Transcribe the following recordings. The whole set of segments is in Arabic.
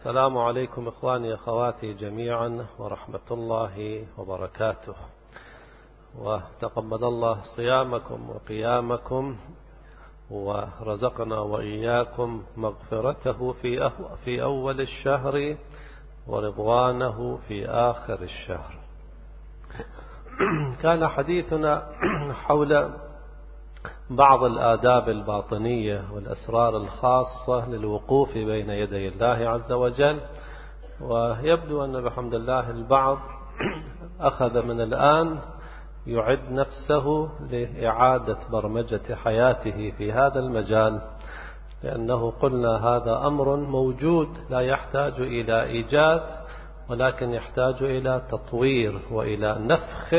السلام عليكم إخواني أخواتي جميعا ورحمة الله وبركاته، وتقبل الله صيامكم وقيامكم، ورزقنا وإياكم مغفرته في أول الشهر ورضوانه في آخر الشهر. كان حديثنا حول بعض الآداب الباطنية والأسرار الخاصة للوقوف بين يدي الله عز وجل، ويبدو أن بحمد الله البعض أخذ من الآن يعد نفسه لإعادة برمجة حياته في هذا المجال، لأنه قلنا هذا أمر موجود لا يحتاج إلى إيجاد، ولكن يحتاج إلى تطوير وإلى نفخ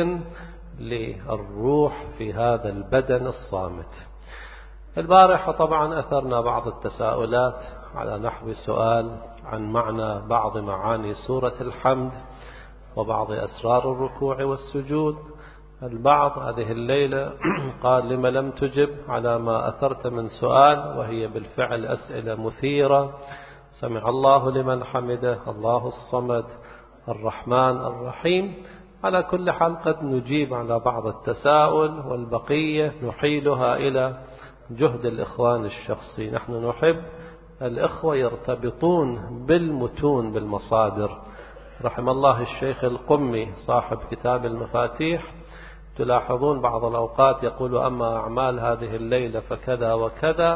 للروح في هذا البدن الصامت. البارحة طبعا أثرنا بعض التساؤلات على نحو سؤال عن معنى بعض معاني سورة الحمد وبعض أسرار الركوع والسجود. البعض هذه الليلة قال: لما لم تجب على ما أثرت من سؤال، وهي بالفعل أسئلة مثيرة: سمع الله لمن حمده، الله الصمد، الرحمن الرحيم. على كل حال قد نجيب على بعض التساؤل، والبقية نحيلها إلى جهد الإخوان الشخصي. نحن نحب الإخوة يرتبطون بالمتون بالمصادر. رحم الله الشيخ القمي صاحب كتاب المفاتيح، تلاحظون بعض الأوقات يقول: أما أعمال هذه الليلة فكذا وكذا.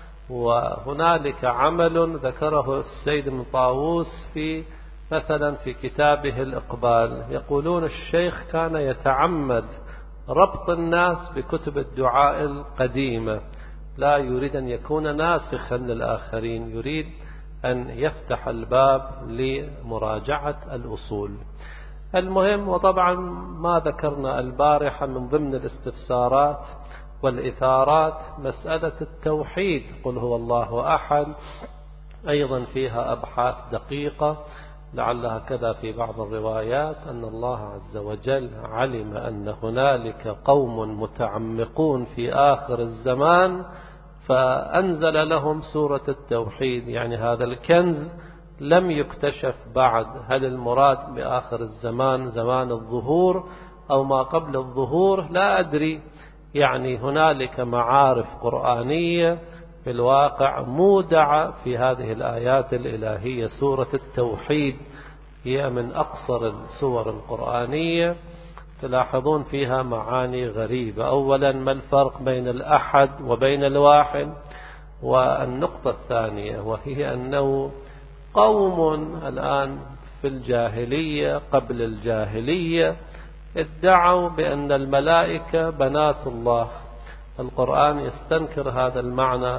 وهنالك عمل ذكره السيد بن طاووس مثلا في كتابه الإقبال، يقولون الشيخ كان يتعمد ربط الناس بكتب الدعاء القديمة، لا يريد أن يكون ناسخا للآخرين، يريد أن يفتح الباب لمراجعة الأصول. المهم، وطبعا ما ذكرنا البارحة من ضمن الاستفسارات والإثارات مسألة التوحيد، قل هو الله أحد، أيضا فيها أبحاث دقيقة، لعلها كذا في بعض الروايات أن الله عز وجل علم أن هنالك قوم متعمقون في آخر الزمان فأنزل لهم سورة التوحيد. يعني هذا الكنز لم يكتشف بعد. هل المراد بآخر الزمان زمان الظهور أو ما قبل الظهور؟ لا أدري. يعني هنالك معارف قرآنية في الواقع مودعة في هذه الآيات الإلهية. سورة التوحيد هي من أقصر السور القرآنية، تلاحظون فيها معاني غريبة. أولا، ما الفرق بين الأحد وبين الواحد؟ والنقطة الثانية وهي أنه قوم الآن في الجاهلية قبل الجاهلية ادعوا بأن الملائكة بنات الله. القرآن يستنكر هذا المعنى،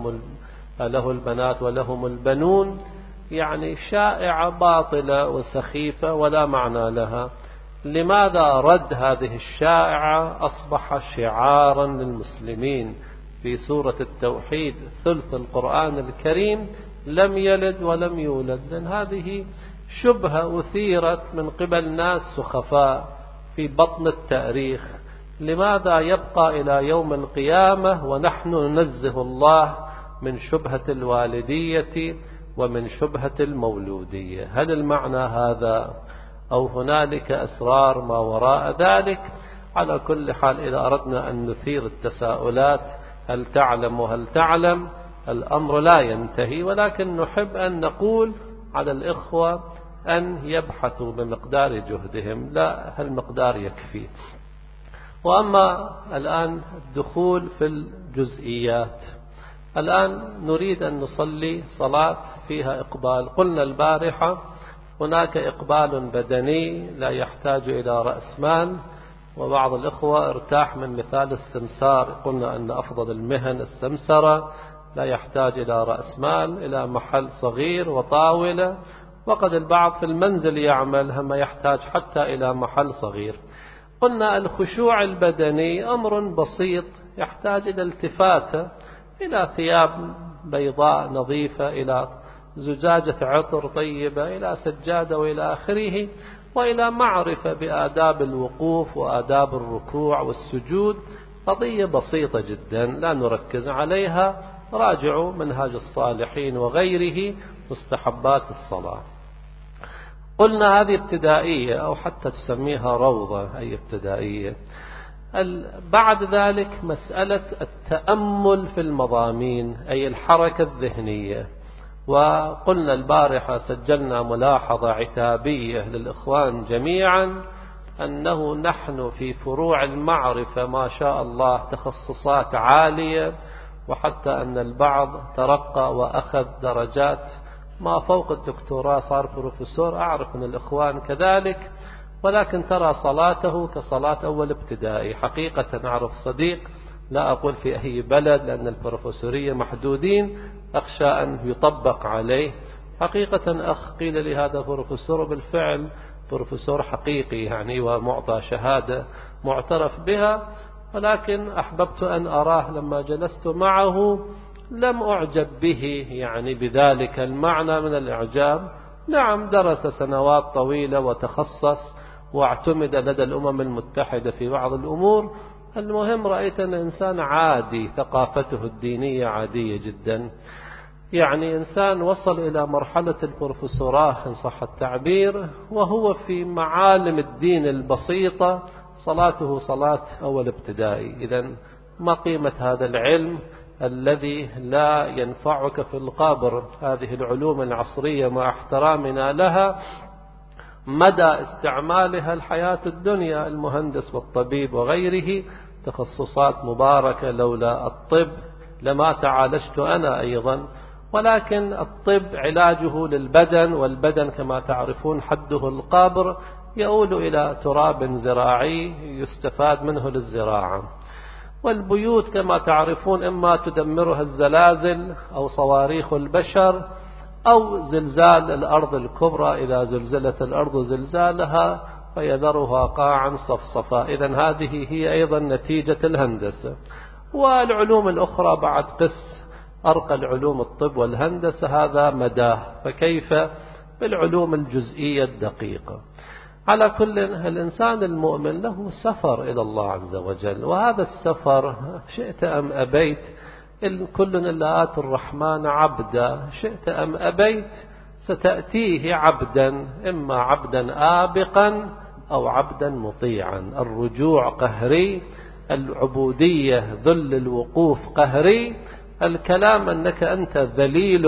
له البنات ولهم البنون، يعني شائعة باطلة وسخيفة ولا معنى لها. لماذا رد هذه الشائعة أصبح شعارا للمسلمين في سورة التوحيد ثلث القرآن الكريم لم يلد ولم يولد؟ لأن هذه شبهة أثيرت من قبل ناس سخفاء في بطن التاريخ. لماذا يبقى إلى يوم القيامة ونحن ننزه الله من شبهة الوالدية ومن شبهة المولودية؟ هل المعنى هذا أو هنالك أسرار ما وراء ذلك؟ على كل حال، إذا أردنا أن نثير التساؤلات هل تعلم وهل تعلم، الأمر لا ينتهي، ولكن نحب أن نقول على الإخوة أن يبحثوا بمقدار جهدهم، لا هالمقدار يكفي. وأما الآن الدخول في الجزئيات، الآن نريد أن نصلي صلاة فيها إقبال. قلنا البارحة هناك إقبال بدني لا يحتاج إلى رأس مال، وبعض الإخوة ارتاح من مثال السمسار. قلنا أن أفضل المهن السمسرة، لا يحتاج إلى رأس مال، إلى محل صغير وطاولة، وقد البعض في المنزل يعمل هم يحتاج حتى إلى محل صغير. قلنا الخشوع البدني أمر بسيط يحتاج إلى التفاتة، إلى ثياب بيضاء نظيفة، إلى زجاجة عطر طيبة، إلى سجادة وإلى آخره، وإلى معرفة بآداب الوقوف وآداب الركوع والسجود. قضية بسيطة جدا لا نركز عليها، راجعوا منهاج الصالحين وغيره مستحبات الصلاة. قلنا هذه ابتدائية أو حتى تسميها روضة، أي ابتدائية. بعد ذلك مسألة التأمل في المضامين، أي الحركة الذهنية. وقلنا البارحة سجلنا ملاحظة عتابية للإخوان جميعا أنه نحن في فروع المعرفة ما شاء الله تخصصات عالية، وحتى أن البعض ترقى وأخذ درجات ما فوق الدكتوراه، صار بروفيسور. أعرف أن الإخوان كذلك، ولكن ترى صلاته كصلاة أول ابتدائي. حقيقة أعرف صديق، لا أقول في أي بلد لأن البروفيسورية محدودين، أخشى أن يطبق عليه. حقيقة أخ قيل لي هذا بروفيسور، بالفعل بروفيسور حقيقي يعني، ومعطى شهادة معترف بها، ولكن أحببت أن أراه لما جلست معه لم أعجب به يعني بذلك المعنى من الإعجاب. نعم درس سنوات طويلة وتخصص واعتمد لدى الأمم المتحدة في بعض الأمور. المهم رأيت أن إنسان عادي، ثقافته الدينية عادية جدا، يعني إنسان وصل إلى مرحلة البروفيسوراه إن صح التعبير، وهو في معالم الدين البسيطة صلاته صلاة أول ابتدائي. إذن ما قيمة هذا العلم الذي لا ينفعك في القبر؟ هذه العلوم العصرية مع احترامنا لها مدى استعمالها الحياة الدنيا، المهندس والطبيب وغيره تخصصات مباركة، لولا الطب لما تعالجت أنا أيضا. ولكن الطب علاجه للبدن، والبدن كما تعرفون حده القبر، يؤول إلى تراب زراعي يستفاد منه للزراعة. والبيوت كما تعرفون إما تدمرها الزلازل أو صواريخ البشر أو زلزال الأرض الكبرى، إذا زلزلت الأرض زلزالها فيذرها قاعا صفصفا. إذن هذه هي أيضا نتيجة الهندسة. والعلوم الأخرى بعد قس أرقى العلوم الطب والهندسة، هذا مداه، فكيف بالعلوم الجزئية الدقيقة؟ على كل، الإنسان المؤمن له سفر إلى الله عز وجل، وهذا السفر شئت أم أبيت كل إلا آتي الرحمن عبدا، شئت أم أبيت ستأتيه عبدا، إما عبدا آبقا أو عبدا مطيعا. الرجوع قهري، العبودية ذل الوقوف قهري، الكلام أنك أنت ذليل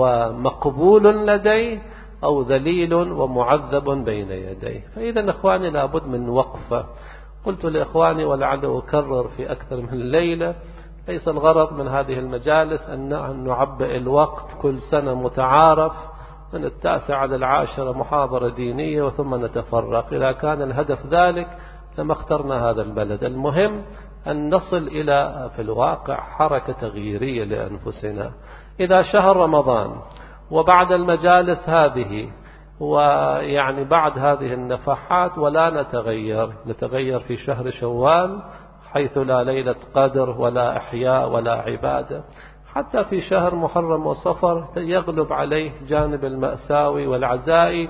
ومقبول لديه أو ذليل ومعذب بين يديه. فإذا إخواني لابد من وقفة. قلت لإخواني ولعل أكرر في أكثر من ليلة، ليس الغرض من هذه المجالس أن نعبئ الوقت كل سنة متعارف من 9 إلى 10 محاضرة دينية وثم نتفرق. إذا كان الهدف ذلك لما اخترنا هذا البلد. المهم أن نصل إلى في الواقع حركة تغييرية لأنفسنا. إذا شهر رمضان وبعد المجالس هذه ويعني بعد هذه النفحات ولا نتغير في شهر شوال، حيث لا ليلة قدر ولا إحياء ولا عبادة. حتى في شهر محرم وصفر يغلب عليه جانب المأساوي والعزائي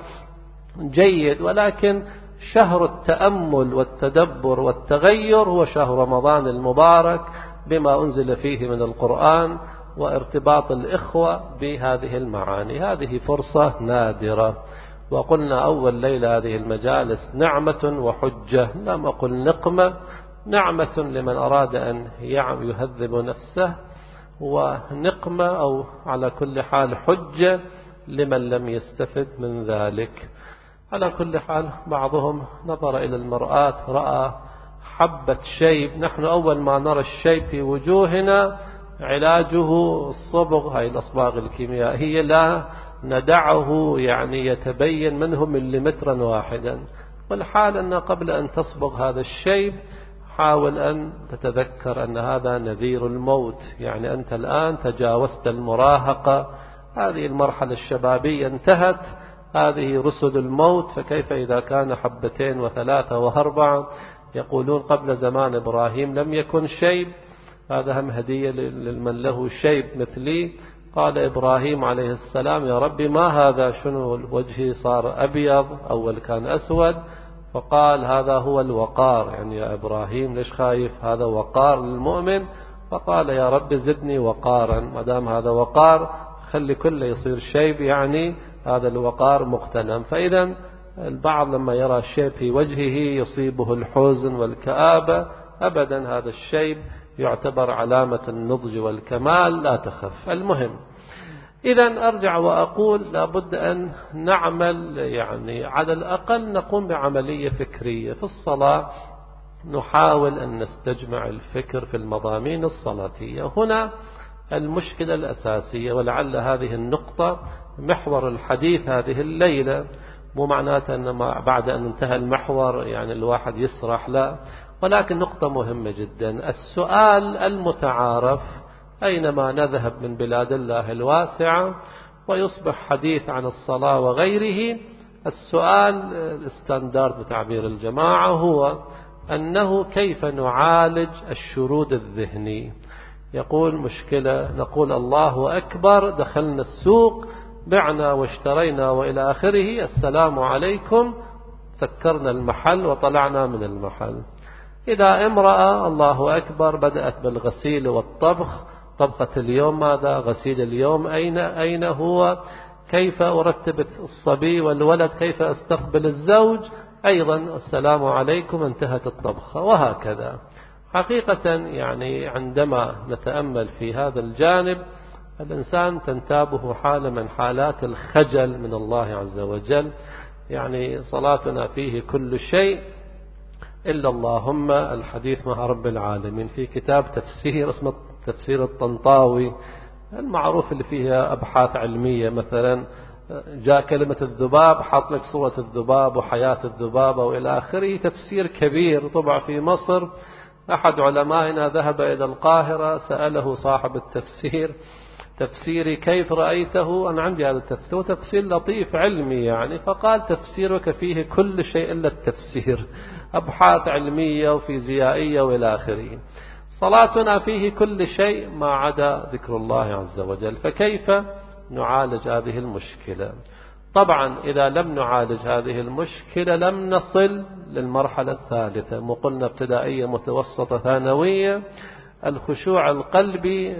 جيد، ولكن شهر التأمل والتدبر والتغير هو شهر رمضان المبارك بما أنزل فيه من القرآن وارتباط الإخوة بهذه المعاني. هذه فرصة نادرة. وقلنا أول ليلة هذه المجالس نعمة وحجة، لم أقل نقمة. نعمة لمن أراد أن يهذب نفسه، ونقمة أو على كل حال حجة لمن لم يستفد من ذلك. على كل حال بعضهم نظر إلى المرآة رأى حبة شيب. نحن أول ما نرى الشيب في وجوهنا علاجه الصبغ، هاي الأصباغ الكيميائية، لا ندعه يعني يتبين منه مليمترا واحدا. والحال أن قبل أن تصبغ هذا الشيب حاول أن تتذكر أن هذا نذير الموت. يعني أنت الآن تجاوزت المراهقة، هذه المرحلة الشبابية انتهت، هذه رسل الموت. فكيف إذا كان 2 و3 و4؟ يقولون قبل زمان إبراهيم لم يكن شيب. هذا هم هدية لمن له شيب مثلي. قال إبراهيم عليه السلام يا ربي ما هذا، شنو وجهي صار أبيض، أول كان أسود. فقال هذا هو الوقار. يعني يا إبراهيم ليش خايف؟ هذا وقار للمؤمن. فقال يا رب زدني وقارا، ما دام هذا وقار خلي كله يصير شيب، يعني هذا الوقار مغتنم. فإذا البعض لما يرى الشيب في وجهه يصيبه الحزن والكآبة، أبدا هذا الشيب يعتبر علامة النضج والكمال، لا تخف. المهم إذا أرجع وأقول لابد أن نعمل، يعني على الأقل نقوم بعملية فكرية في الصلاة، نحاول أن نستجمع الفكر في المضامين الصلاتية. هنا المشكلة الأساسية، ولعل هذه النقطة محور الحديث هذه الليلة. مو معناته أن بعد أن انتهى المحور يعني الواحد يسرح، لا، ولكن نقطة مهمة جدا. السؤال المتعارف أينما نذهب من بلاد الله الواسعة ويصبح حديث عن الصلاة وغيره، السؤال الستاندرد بتعبير الجماعة هو أنه كيف نعالج الشرود الذهني. يقول مشكلة، نقول الله أكبر، دخلنا السوق، بعنا واشترينا وإلى آخره، السلام عليكم، سكرنا المحل وطلعنا من المحل. إذا امرأة الله أكبر بدأت بالغسيل والطبخ، طبخة اليوم ماذا، غسيل اليوم أين هو، كيف أرتب الصبي والولد، كيف أستقبل الزوج، أيضا السلام عليكم، انتهت الطبخة، وهكذا. حقيقة يعني عندما نتأمل في هذا الجانب الإنسان تنتابه حالة من حالات الخجل من الله عز وجل. يعني صلاتنا فيه كل شيء إلا اللهم الحديث مع رب العالمين. في كتاب تفسير اسمه تفسير الطنطاوي المعروف اللي فيها أبحاث علمية، مثلا جاء كلمة الذباب حط لك صورة الذباب وحياة الذباب وإلى آخره، تفسير كبير طبع في مصر. أحد علمائنا ذهب إلى القاهرة سأله صاحب التفسير تفسيري كيف رأيته، أنا عندي هذا التفسير تفسير لطيف علمي يعني، فقال تفسيرك فيه كل شيء إلا التفسير، أبحاث علمية وفيزيائية وإلى آخره. صلاتنا فيه كل شيء ما عدا ذكر الله عز وجل. فكيف نعالج هذه المشكلة؟ طبعا إذا لم نعالج هذه المشكلة لم نصل للمرحلة الثالثة، وقلنا ابتدائية متوسطة ثانوية. الخشوع القلبي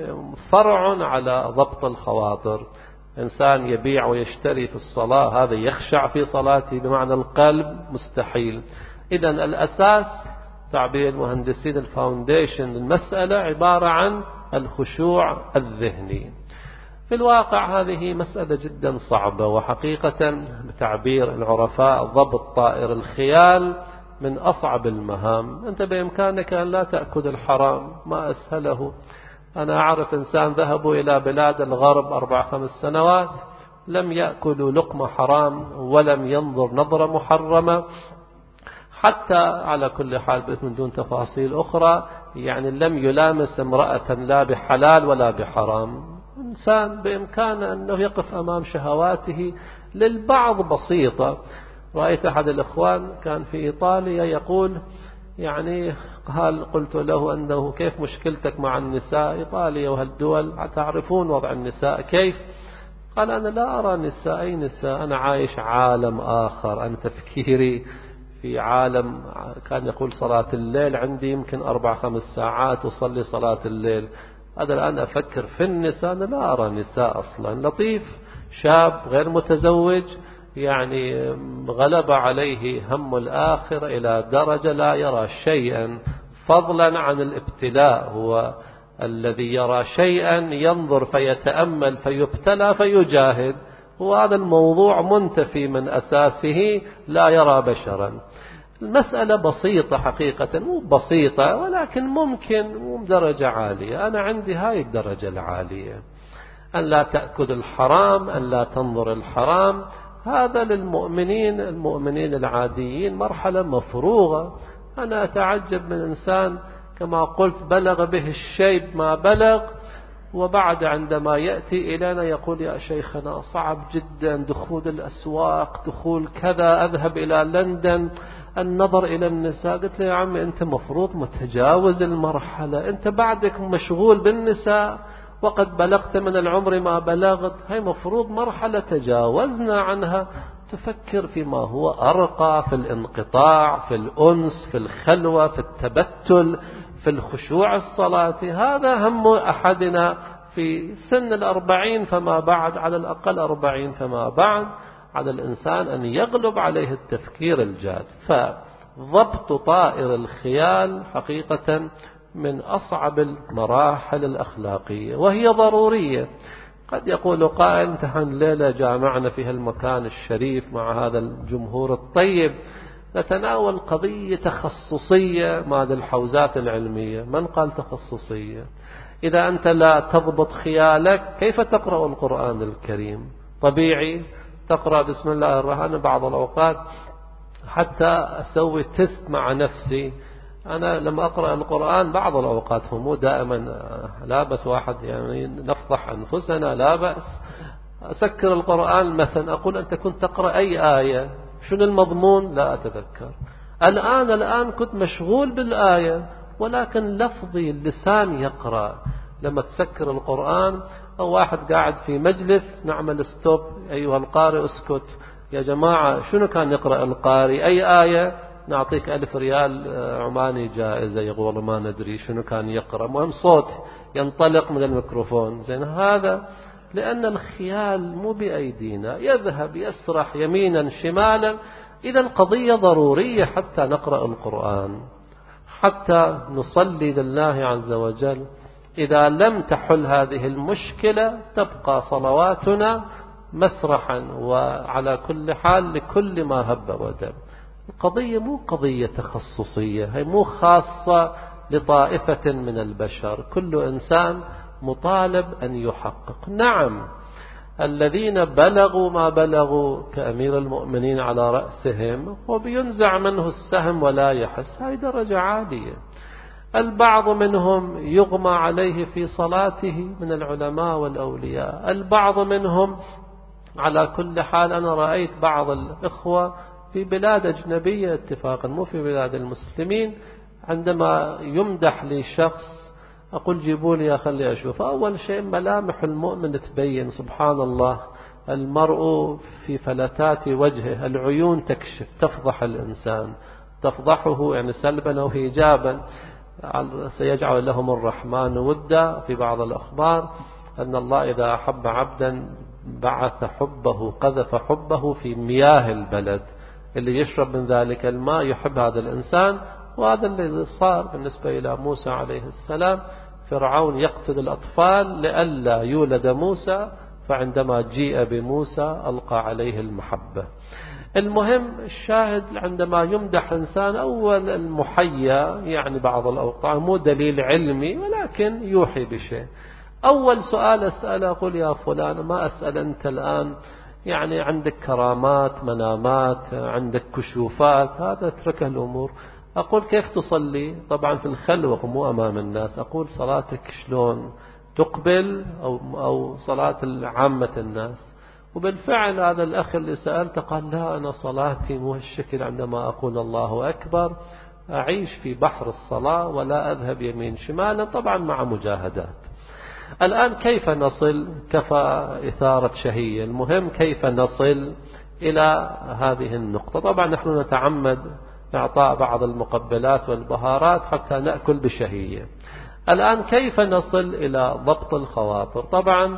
فرع على ضبط الخواطر. إنسان يبيع ويشتري في الصلاة هذا يخشع في صلاته بمعنى القلب؟ مستحيل. إذن الأساس تعبير المهندسين الفاونديشن المسألة عبارة عن الخشوع الذهني. في الواقع هذه مسألة جدا صعبة، وحقيقة بتعبير العرفاء ضبط طائر الخيال من أصعب المهام. أنت بإمكانك أن لا تأكل الحرام، ما أسهله. أنا أعرف إنسان ذهبوا إلى بلاد الغرب 4-5 سنوات لم يأكلوا لقمة حرام ولم ينظر نظرة محرمة، حتى على كل حال من دون تفاصيل أخرى، يعني لم يلامس امرأة لا بحلال ولا بحرام. إنسان بإمكانه أنه يقف أمام شهواته للبعض بسيطة. رأيت أحد الإخوان كان في إيطاليا يقول يعني قلت له أنه كيف مشكلتك مع النساء؟ إيطاليا وهالدول تعرفون وضع النساء كيف. قال أنا لا أرى نساء، أي نساء، أنا عايش عالم آخر، أنا تفكيري في عالم. كان يقول صلاة الليل عندي يمكن 4-5 ساعات أصلي صلاة الليل، هذا الآن أفكر في النساء، أنا لا أرى نساء أصلا. لطيف، شاب غير متزوج، يعني غلب عليه هم الآخرة إلى درجة لا يرى شيئا فضلا عن الابتلاء. هو الذي يرى شيئا ينظر فيتأمل فيبتلى فيجاهد، وهذا الموضوع منتفي من أساسه، لا يرى بشرا. المسألة بسيطة حقيقة، مو بسيطة ولكن ممكن، مو درجة عالية. أنا عندي هاي الدرجة العالية، أن لا تأكل الحرام، أن لا تنظر الحرام. هذا للمؤمنين، المؤمنين العاديين مرحلة مفروغة. أنا أتعجب من إنسان كما قلت بلغ به الشيب ما بلغ، وبعد عندما يأتي إلينا يقول يا شيخنا صعب جدا دخول الأسواق، دخول كذا، أذهب إلى لندن، النظر إلى النساء. قلت له يا عمي أنت مفروض متجاوز المرحلة، أنت بعدك مشغول بالنساء وقد بلغت من العمر ما بلغت، هاي مفروض مرحلة تجاوزنا عنها، تفكر فيما هو أرقى، في الانقطاع، في الأنس، في الخلوة، في التبتل، في الخشوع الصلاة. هذا هم أحدنا في سن 40 فما بعد، على الأقل 40 فما بعد، على الإنسان أن يغلب عليه التفكير الجاد. فضبط طائر الخيال حقيقة من أصعب المراحل الأخلاقية، وهي ضرورية. قد يقول قائل: نحن الليلة جامعنا في هالمكان الشريف مع هذا الجمهور الطيب نتناول قضية تخصصية مع الحوزات العلمية. من قال تخصصية؟ إذا أنت لا تضبط خيالك كيف تقرأ القرآن الكريم؟ طبيعي تقرأ بسم الله الرحمن. بعض الأوقات حتى أسوي تست مع نفسي، أنا لما أقرأ القرآن بعض الأوقات، هو مو دائما، لا بس واحد يعني نفضح أنفسنا، لا بأس، أسكر القرآن مثلا أقول: أنت كنت تقرأ أي آية؟ شنو المضمون؟ لا أتذكر. الآن كنت مشغول بالآية، ولكن لفظي اللسان يقرأ. لما تسكر القرآن أو واحد قاعد في مجلس نعمل ستوب: أيها القارئ اسكت. يا جماعة شنو كان يقرأ القارئ؟ أي آية؟ نعطيك 1000 ريال عماني جائزة. يقول ما ندري شنو كان يقرأ، مهم صوت ينطلق من الميكروفون. زين، هذا لأن الخيال مو بأيدينا، يذهب يسرح يمينا شمالا. إذا القضية ضرورية حتى نقرأ القرآن، حتى نصلي لله عز وجل. إذا لم تحل هذه المشكلة تبقى صلواتنا مسرحا، وعلى كل حال لكل ما هب ودب. القضية مو قضية تخصصية، هي مو خاصة لطائفة من البشر، كل إنسان مطالب أن يحقق. نعم، الذين بلغوا ما بلغوا كأمير المؤمنين على رأسهم وبينزع منه السهم ولا يحس، هاي درجة عالية. البعض منهم يغمى عليه في صلاته من العلماء والأولياء، البعض منهم على كل حال. أنا رأيت بعض الإخوة في بلاد أجنبية اتفاقا، مو في بلاد المسلمين، عندما يمدح لي شخص أقول: جيبوا لي أخلي أشوف. أول شيء ملامح المؤمن تبين، سبحان الله، المرء في فلتات وجهه، العيون تكشف، تفضح الإنسان، تفضحه يعني سلبا أو إيجابا. سيجعل لهم الرحمن ودا. في بعض الأخبار أن الله إذا أحب عبدا بعث حبه، قذف حبه في مياه البلد، اللي يشرب من ذلك الماء يحب هذا الإنسان. وهذا الذي صار بالنسبة إلى موسى عليه السلام. فرعون يقتل الأطفال لئلا يولد موسى، فعندما جيء بموسى ألقى عليه المحبة. المهم الشاهد، عندما يمدح إنسان أول المحيا، يعني بعض الأوقات مو دليل علمي ولكن يوحي بشيء، أول سؤال أسأله أقول: يا فلان، ما أسأل أنت الآن يعني عندك كرامات، منامات، عندك كشوفات، هذا اتركه الأمور. أقول: كيف تصلي؟ طبعا في الخلوة مو أمام الناس. أقول: صلاتك شلون تقبل أو صلاة عامة الناس؟ وبالفعل هذا الأخ اللي سألته قال: لا، أنا صلاتي مو هالشكل. عندما أقول الله أكبر أعيش في بحر الصلاة ولا أذهب يمين شمالا، طبعا مع مجاهدات. الآن كيف نصل؟ كفى إثارة شهية، المهم كيف نصل إلى هذه النقطة. طبعا نحن نتعمد إعطاء بعض المقبلات والبهارات حتى نأكل بشهية. الآن كيف نصل إلى ضبط الخواطر؟ طبعا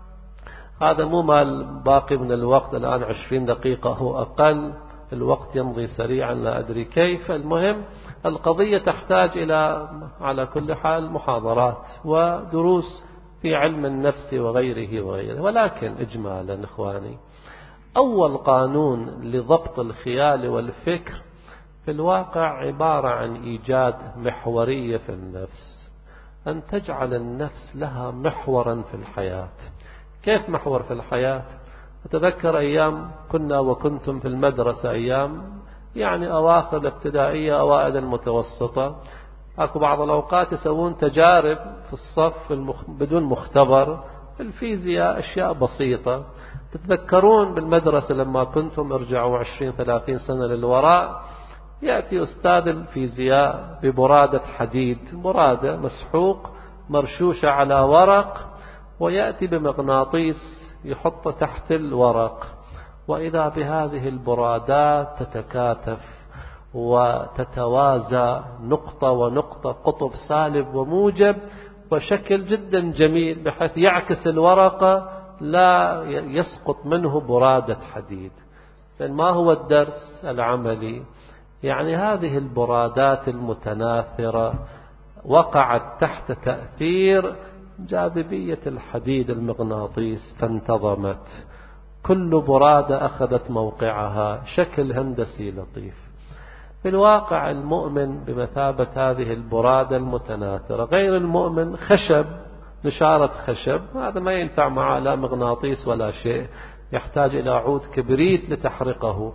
هذا مو مال باقي من الوقت، الآن 20 دقيقة هو أقل، الوقت يمضي سريعا لا أدري كيف. المهم القضية تحتاج إلى على كل حال محاضرات ودروس في علم النفس وغيره. ولكن إجمالا إخواني، أول قانون لضبط الخيال والفكر في الواقع عبارة عن إيجاد محورية في النفس، أن تجعل النفس لها محورا في الحياة. كيف محور في الحياة؟ أتذكر أيام كنا وكنتم في المدرسة، أيام يعني أواخر الابتدائية أوائل المتوسطة، أكو بعض الأوقات يسوون تجارب في الصف بدون مختبر في الفيزياء، أشياء بسيطة. تتذكرون بالمدرسة لما كنتم ارجعوا 20-30 سنة للوراء، يأتي أستاذ الفيزياء ببرادة حديد، برادة مسحوق مرشوشة على ورق، ويأتي بمغناطيس يحط تحت الورق، وإذا بهذه البرادات تتكاتف وتتوازى نقطة ونقطة، قطب سالب وموجب، وشكل جدا جميل بحيث يعكس الورقة لا يسقط منه برادة حديد. ما هو الدرس العملي؟ يعني هذه البرادات المتناثرة وقعت تحت تأثير جاذبية الحديد المغناطيس فانتظمت، كل برادة أخذت موقعها، شكل هندسي لطيف. في الواقع المؤمن بمثابة هذه البرادة المتناثرة، غير المؤمن خشب، نشارة خشب، هذا ما ينفع معه لا مغناطيس ولا شيء، يحتاج إلى عود كبريت لتحرقه.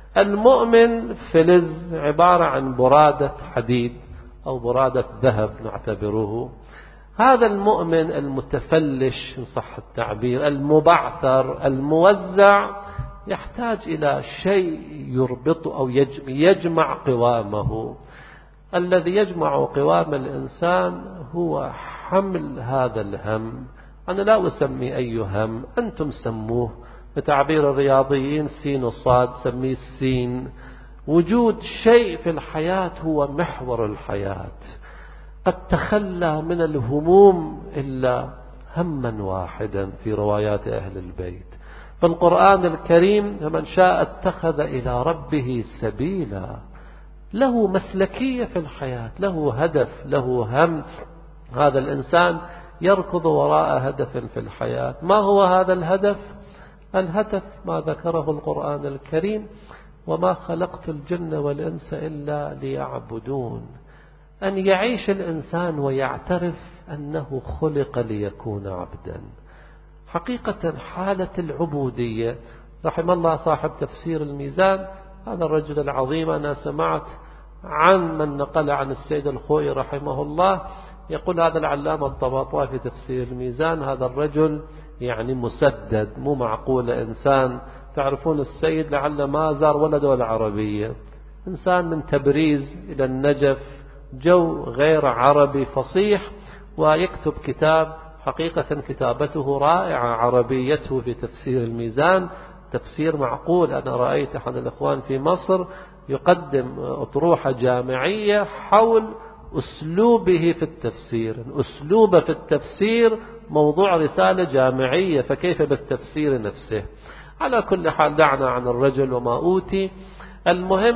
المؤمن فلز، عبارة عن برادة حديد أو برادة ذهب نعتبره. هذا المؤمن المتفلش إن صح التعبير، المبعثر الموزع، يحتاج إلى شيء يربطه أو يجمع قوامه. الذي يجمع قوام الإنسان هو حمل هذا الهم. أنا لا أسمي أي هم، أنتم سموه بتعبير الرياضيين سين وصاد، سميه السين. وجود شيء في الحياة هو محور الحياة. قد تخلى من الهموم إلا هما واحدا في روايات أهل البيت. في القرآن الكريم فمن شاء اتخذ إلى ربه سبيلا، له مسلكية في الحياة، له هدف، له هم. هذا الإنسان يركض وراء هدف في الحياة. ما هو هذا الهدف؟ الهدف ما ذكره القرآن الكريم: وما خلقت الجن والإنس إلا ليعبدون. أن يعيش الإنسان ويعترف أنه خلق ليكون عبدا. حقيقة حالة العبودية، رحم الله صاحب تفسير الميزان، هذا الرجل العظيم، أنا سمعت عن من نقل عن السيد الخوئي رحمه الله، يقول هذا العلامة الطباطبائي في تفسير الميزان: هذا الرجل يعني مسدد، مو معقول إنسان، تعرفون السيد لعل ما زار ولا دولة عربية، إنسان من تبريز إلى النجف، جو غير عربي فصيح، ويكتب كتاب حقيقة كتابته رائعة، عربيته في تفسير الميزان تفسير معقول. أنا رأيت أحد الإخوان في مصر يقدم أطروحة جامعية حول أسلوبه في التفسير، أسلوبه في التفسير موضوع رسالة جامعية، فكيف بالتفسير نفسه؟ على كل حال دعنا عن الرجل وما أوتي. المهم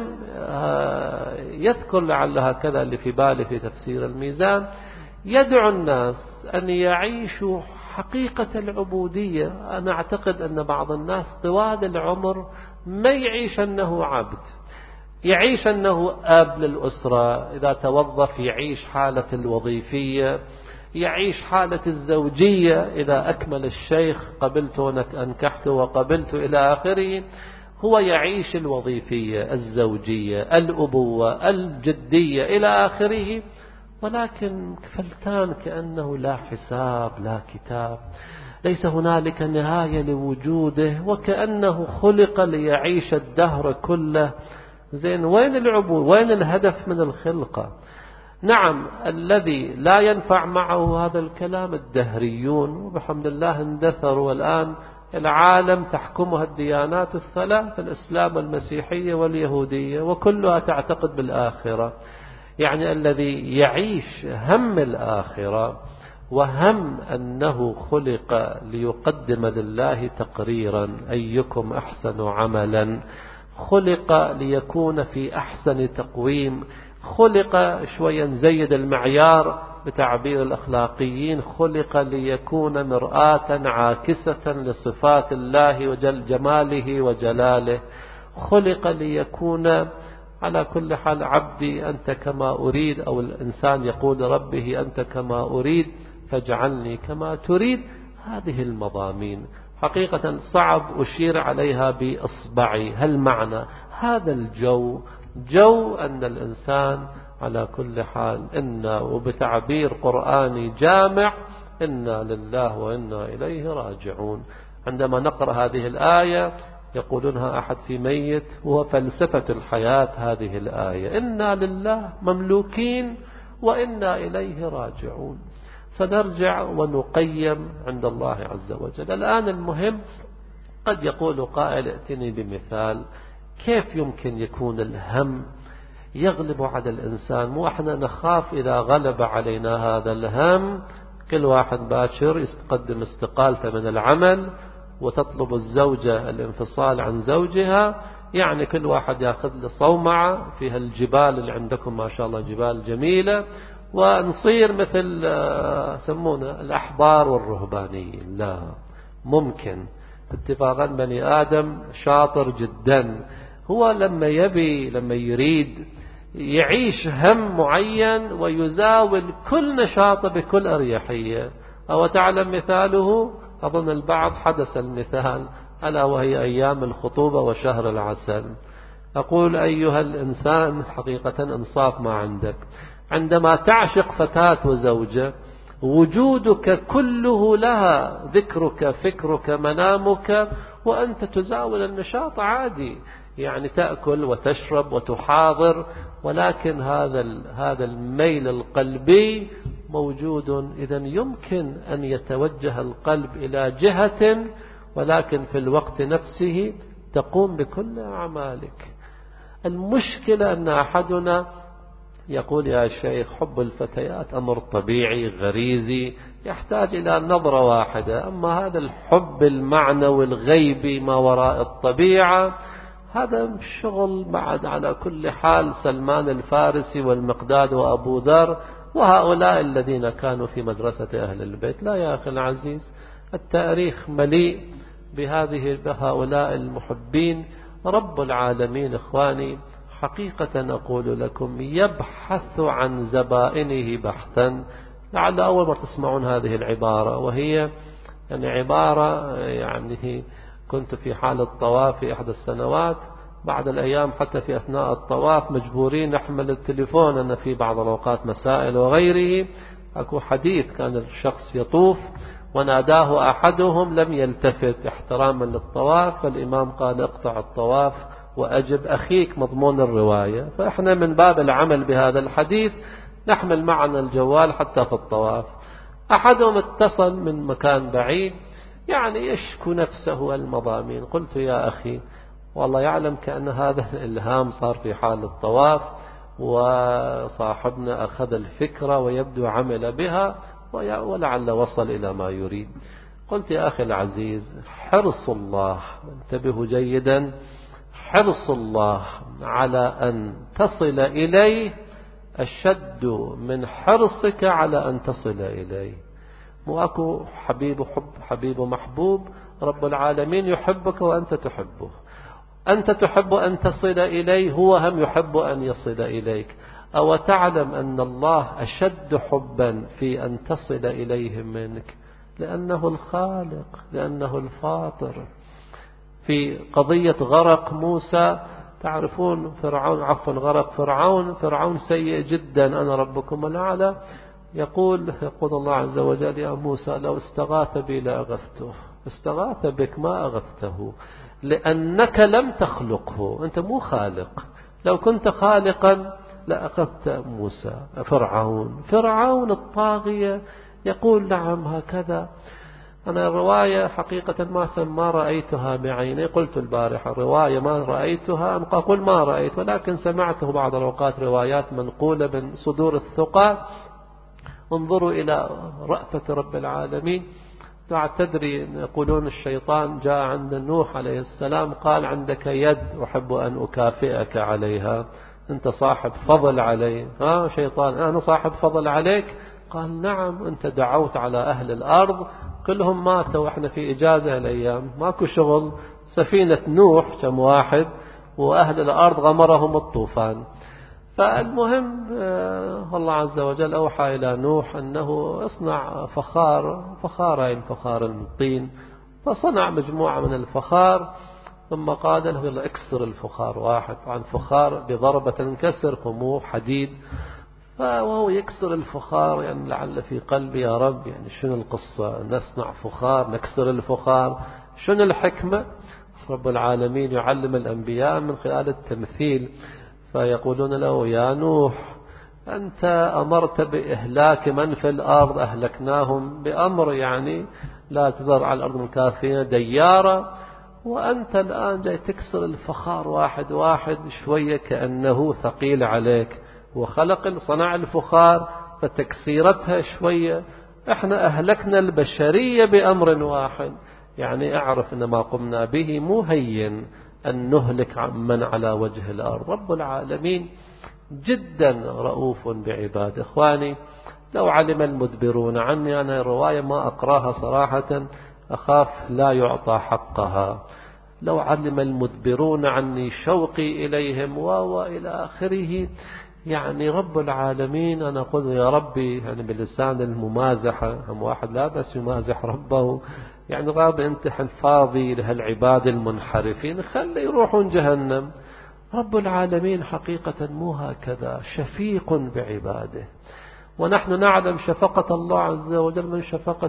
يذكر لعل هكذا اللي في بالي في تفسير الميزان، يدعو الناس أن يعيشوا حقيقة العبودية. أنا أعتقد أن بعض الناس طوال العمر ما يعيش أنه عبد، يعيش أنه أب للأسرة، إذا توظف يعيش حالة الوظيفية، يعيش حالة الزوجية، إذا أكمل الشيخ قبلت أنكحت وقبلت إلى آخره. هو يعيش الوظيفية، الزوجية، الأبوة، الجدية إلى آخره، ولكن فلتان كأنه لا حساب لا كتاب، ليس هنالك نهاية لوجوده، وكأنه خلق ليعيش الدهر كله. زين، وين العبود؟ وين الهدف من الخلقة؟ نعم، الذي لا ينفع معه هذا الكلام الدهريون، وبحمد الله اندثروا الآن، العالم تحكمها الديانات الثلاث، الإسلام والمسيحية واليهودية، وكلها تعتقد بالآخرة. يعني الذي يعيش هم الآخرة وهم أنه خلق ليقدم لله تقريرا: أيكم أحسن عملا، خلق ليكون في أحسن تقويم، خلق شوية نزيد المعيار بتعبير الأخلاقيين، خلق ليكون مرآة عاكسة لصفات الله وجل جماله وجلاله، خلق ليكون على كل حال عبدي أنت كما أريد، أو الإنسان يقول ربه أنت كما أريد فاجعلني كما تريد. هذه المضامين حقيقة صعب أشير عليها بإصبعي. هل معنى هذا الجو جو أن الإنسان على كل حال إنا، وبتعبير قرآني جامع، إنا لله وإنا إليه راجعون. عندما نقرأ هذه الآية يقولونها أحد في ميت، وهو فلسفة الحياة هذه الآية: إنا لله مملوكين وإنا إليه راجعون. سنرجع ونقيم عند الله عز وجل. الآن المهم، قد يقول قائل: ائتني بمثال كيف يمكن يكون الهم يغلب على الإنسان. مو احنا نخاف إذا غلب علينا هذا الهم كل واحد باكر يقدم استقالته من العمل، وتطلب الزوجة الانفصال عن زوجها، يعني كل واحد يأخذ له صومعة فيها الجبال اللي عندكم ما شاء الله جبال جميلة، ونصير مثل سمونا الأحبار والرهبانيين. لا، ممكن اتفاقا بني آدم شاطر جدا، هو لما يريد يعيش هم معين ويزاول كل نشاطه بكل أريحية. أو تعلم مثاله، أظن البعض حدث المثال، ألا وهي أيام الخطوبة وشهر العسل. أقول أيها الإنسان حقيقة إنصاف ما عندك، عندما تعشق فتاة وزوجة وجودك كله لها، ذكرك فكرك منامك، وأنت تزاول النشاط عادي، يعني تأكل وتشرب وتحاضر، ولكن هذا الميل القلبي موجود. إذن يمكن أن يتوجه القلب إلى جهة، ولكن في الوقت نفسه تقوم بكل أعمالك. المشكلة أن أحدنا يقول يا شيخ حب الفتيات أمر طبيعي غريزي يحتاج إلى نظرة واحدة، أما هذا الحب المعنوي الغيبي ما وراء الطبيعة هذا شغل بعد. على كل حال سلمان الفارسي والمقداد وأبو ذر وهؤلاء الذين كانوا في مدرسة أهل البيت، لا يا أخي العزيز، التاريخ مليء بهؤلاء المحبين. رب العالمين إخواني حقيقة أقول لكم يبحث عن زبائنه بحثا. لعل أول مرة تسمعون هذه العبارة، وهي يعني عبارة يعني كنت في حال الطواف في إحدى السنوات، بعد الأيام حتى في أثناء الطواف مجبورين نحمل التليفون أن في بعض الأوقات مسائل وغيره. أكو حديث كان الشخص يطوف وناداه أحدهم لم يلتفت احتراما للطواف، فالإمام قال اقطع الطواف وأجب أخيك، مضمون الرواية. فإحنا من باب العمل بهذا الحديث نحمل معنا الجوال حتى في الطواف. أحدهم اتصل من مكان بعيد يعني يشكو نفسه المضامين. قلت يا أخي والله يعلم كأن هذا الإلهام صار في حال الطواف، وصاحبنا أخذ الفكرة ويبدو عمل بها ولعل وصل إلى ما يريد. قلت يا أخي العزيز حرص الله، انتبهوا جيدا، حرص الله على أن تصل إليه أشد من حرصك على أن تصل إليه. مو حبيب حب حبيب محبوب، رب العالمين يحبك وأنت تحبه، أنت تحب أن تصل إليه، هو هم يحب أن يصل إليك. أو تعلم أن الله أشد حبا في أن تصل إليه منك، لأنه الخالق، لأنه الفاطر. في قضية غرق موسى تعرفون غرق فرعون سيء جدا، أنا ربكم الأعلى. يقول الله عز وجل يا موسى لو استغاث بي لأغثته، استغاث بك ما أغثته، لأنك لم تخلقه، أنت مو خالق، لو كنت خالقا لأخذت موسى. فرعون الطاغية يقول نعم هكذا. أنا الرواية حقيقة ما رأيتها بعيني، قلت البارحة الرواية ما رأيتها، أقول ما رأيت، ولكن سمعته بعض الأوقات روايات منقولة من صدور الثقات. انظروا إلى رأفة رب العالمين. تدري يقولون الشيطان جاء عند نوح عليه السلام قال عندك يد أحب أن أكافئك عليها، أنت صاحب فضل علي. شيطان أنا صاحب فضل عليك؟ قال نعم، أنت دعوت على أهل الأرض كلهم ماتوا، احنا في إجازة الأيام ماكو شغل، سفينة نوح كم واحد، وأهل الأرض غمرهم الطوفان. فالمهم الله عز وجل أوحى إلى نوح أنه اصنع فخارين، فخار من طين، فصنع مجموعة من الفخار، ثم قال له اكسر الفخار واحد عن فخار بضربة انكسر، فمو حديد. وهو يكسر الفخار يعني لعل في قلبي يا رب يعني شنو القصة، نصنع فخار نكسر الفخار، شنو الحكمة؟ رب العالمين يعلم الأنبياء من خلال التمثيل، فيقولون له يا نوح أنت أمرت بإهلاك من في الأرض، أهلكناهم بأمر يعني لا تذر على الأرض الكافرين ديارا، وأنت الآن جاي تكسر الفخار واحد واحد شوية كأنه ثقيل عليك. وخلق صنع الفخار فتكسيرتها شوية احنا أهلكنا البشرية بأمر واحد. يعني اعرف أن ما قمنا به مو هين أن نهلك من على وجه الأرض. رب العالمين جدا رؤوف بعباد. إخواني، لو علم المدبرون عني، أنا الرواية ما أقراها صراحة، أخاف لا يعطى حقها. لو علم المدبرون عني شوقي إليهم وإلى آخره. يعني رب العالمين، أنا أقول يا ربي يعني بلسان الممازحة، هم واحد لا بس يمازح ربه، يعني راضي امتحن فاضي لهالعباد المنحرفين خلي يروحون جهنم. رب العالمين حقيقة مو هكذا، شفيق بعباده. ونحن نعلم شفقة الله عز وجل من شفقة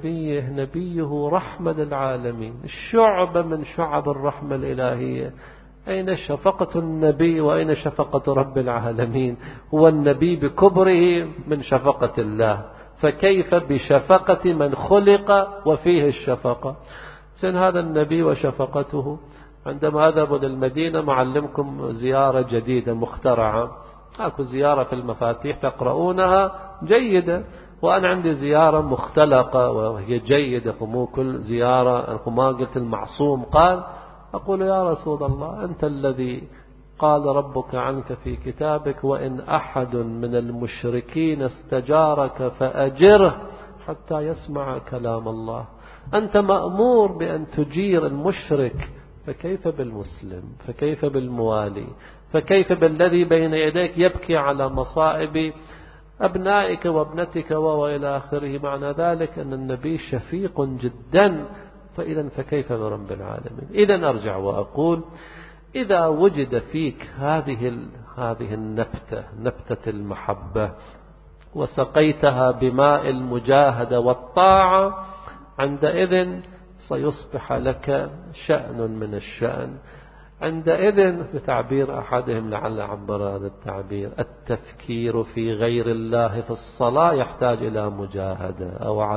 نبيه رحمة للعالمين، الشعب من شعب الرحمة الإلهية. أين شفقة النبي وأين شفقة رب العالمين؟ هو النبي بكبره من شفقة الله، فكيف بشفقة من خلق وفيه الشفقة؟ سن هذا النبي وشفقته. عندما أذهب للمدينة معلمكم زيارة جديدة مخترعة، أكو زيارة في المفاتيح تقرؤونها جيدة، وأنا عندي زيارة مختلقة وهي جيدة، ومو كل زيارة. ما قلت المعصوم قال، أقول يا رسول الله أنت الذي قال ربك عنك في كتابك وإن أحد من المشركين استجارك فأجره حتى يسمع كلام الله. أنت مأمور بأن تجير المشرك، فكيف بالمسلم؟ فكيف بالموالي؟ فكيف بالذي بين يديك يبكي على مصائب أبنائك وابنتك وإلى آخره؟ معنى ذلك أن النبي شفيق جدا. فإذا فكيف برب العالمين؟ إذا أرجع وأقول إذا وجد فيك هذه النبتة، نبتة المحبة، وسقيتها بماء المجاهدة والطاعة، عندئذ سيصبح لك شأن من الشأن. عندئذ بتعبير أحدهم لعل عبر هذا التعبير، التفكير في غير الله في الصلاة يحتاج إلى مجاهدة.